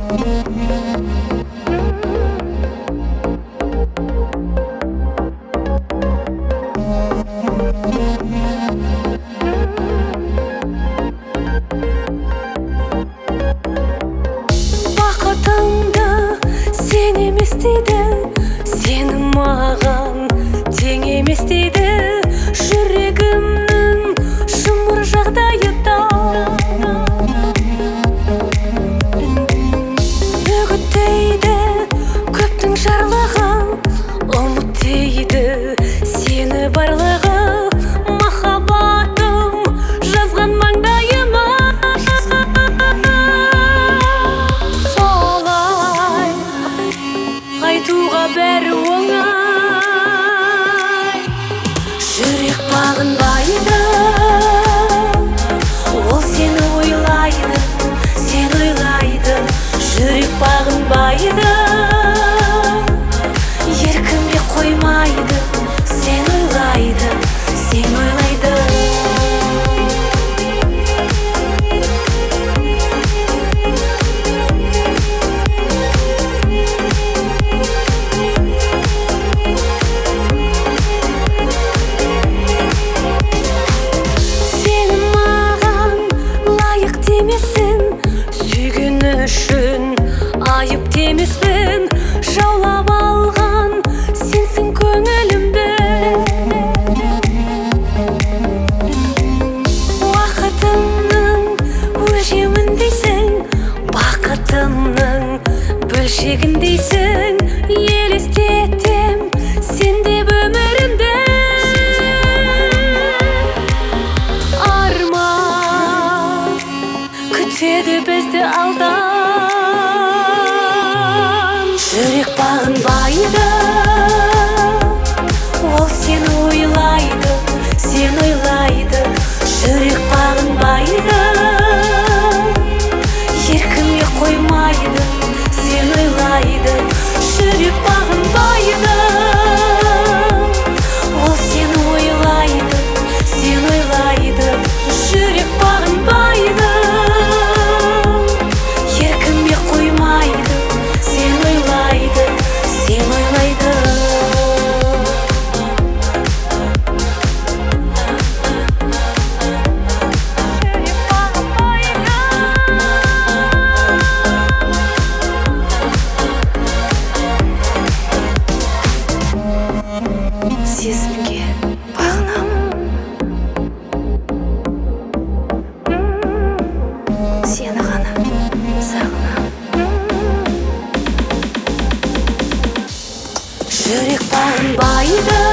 Сені маған тең емес дейді жүрегімнің жұмыр жағдайы да. Үгіттейді көптің жарлығы, ұмыт дейді сені барлығы. Махаббатым жазған маңдайыма, солай айтуға бәрі оңай. Жүрек бағынбайды, ол сені ойлайды, сен ойлайды. Жүрек бағынбайды, еркіме қоймайды, сен ойлайды, сен ойлайды. Сүйгені үшін айып демеспін, жаулап алған сенсің көңілімді. Уақытымның өлшеміндейсің, бақытымның бөлшегіндейсің. Елестетем сен деп өмірімді, арман күтеді бізді алдан. Жүрек бағынбайды, ол сені ойлайды, сен ойлайды. Жүрек бағынбайды, еркіме қоймайды, сен ойлайды. Жүрек бағынбайды, ол сені ойлайды, сен ойлайды. Жүрек бағынбайды, еркіме қоймайды, сен ойлайды, сен ойлайды. Сезімге бағынамын, сені ғана сағынамын. Жүрек бағынбайды,